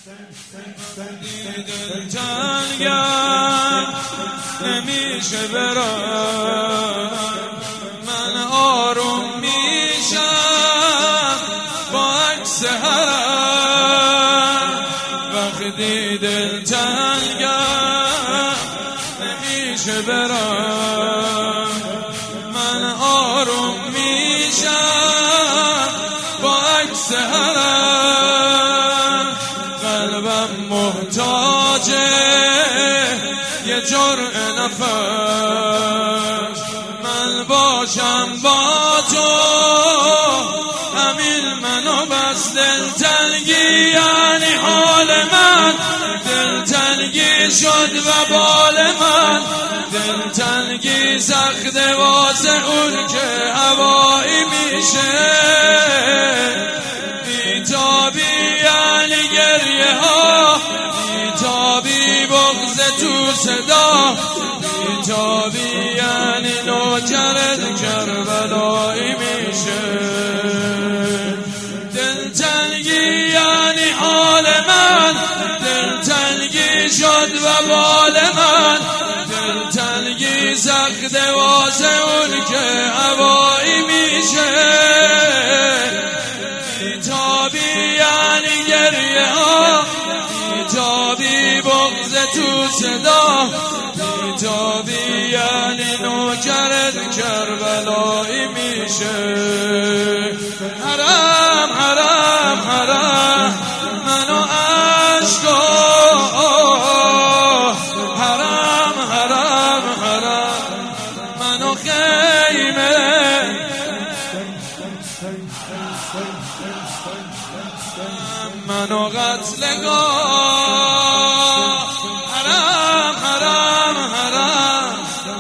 دل تنگم نمیشه برم، من آروم میشم با عکس حرم. وقتی دل تنگم نمیشه برم، من آروم میشم با عکس حرم. قلبم محتاجه یه جرعه نفس، من باشم با تو همین منو بس. دلتنگی یعنی حال من، دلتنگی شد و بال من. دلتنگی سخته واسه اون که هوایی میشه، بیتابی یعنی گریه ها، بیتابی بغض تو صدا، بیتابی یعنی نوکرت کربلایی میشه. دلتنگی یعنی حال من، دلتنگی شد و بال من. دلتنگی سخته واسه اون که هوایی میشه، بیتابی یعنی گریه ها، بیتابی بغض تو صدا، بیتابی یعنی نوکرت کربلایی میشه. حرم حرم حرم منو عشقا، حرم حرم حرم منو خیمه، منو قتلگاه. حرم حرم حرم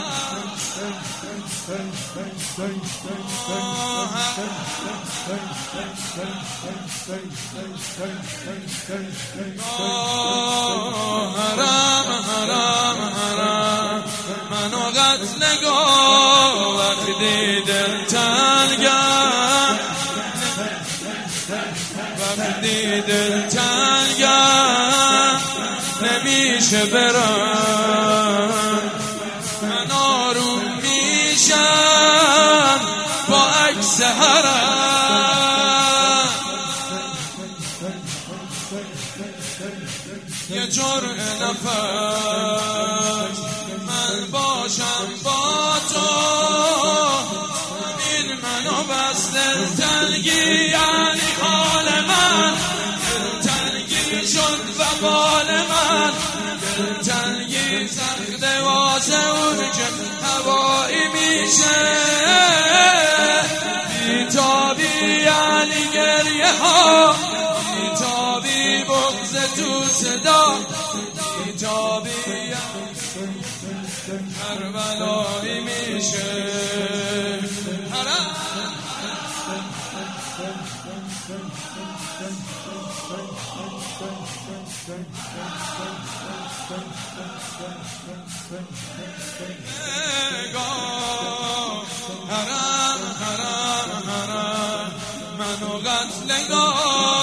حرم حرم حرم منو قتلگاه. وقتی دل تنگم، وقتی دل تنگم نمیشه برم، من آروم میشم با عکس حرم. یه جرعه نفس، من باشم با تو همین منو بس. دلتنگی یعنی حال من، دلتنگی شد و بال من. دلتنگی سخته واسه اون که هوایی میشه، بیتابی یعنی گریه ها، بیتابی بغض تو صدا، بیتابی یعنی کربلایی میشه. حرم حرم حرم منو قتلگاه.